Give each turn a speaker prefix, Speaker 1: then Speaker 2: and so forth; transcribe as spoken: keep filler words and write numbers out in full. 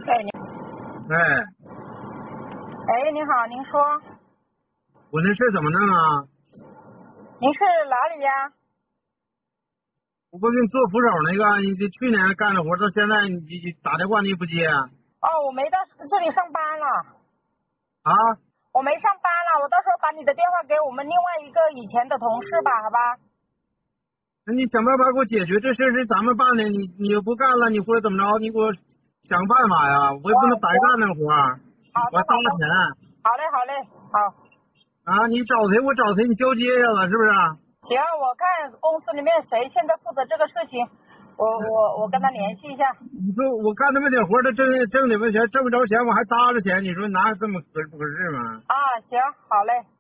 Speaker 1: 哎，你
Speaker 2: 哎，
Speaker 1: 哎，你好，您说，
Speaker 2: 我那事怎么弄啊？
Speaker 1: 您是哪里呀？
Speaker 2: 我不给你做扶手那个，你这去年干的活，到现在你你打电话你也不接啊？
Speaker 1: 哦，我没到这里上班了，
Speaker 2: 啊？
Speaker 1: 我没上班了，我到时候把你的电话给我们另外一个以前的同事吧，好吧？
Speaker 2: 那你想办法给我解决这事是咱们办的，你你又不干了，你或者怎么着，你给我想办法呀！我也不能白干那活儿，我还搭
Speaker 1: 好的好的，
Speaker 2: 钱
Speaker 1: 好嘞好嘞，好，
Speaker 2: 啊！你找谁我找谁，你交接一下子是不是？
Speaker 1: 行，我看公司里面谁现在负责这个事情，我我我跟他联系一下。
Speaker 2: 你说我干那么点活儿，他挣挣里边钱挣不着钱，我还搭着钱，你说哪有这么合不合适吗？
Speaker 1: 啊，行，好嘞。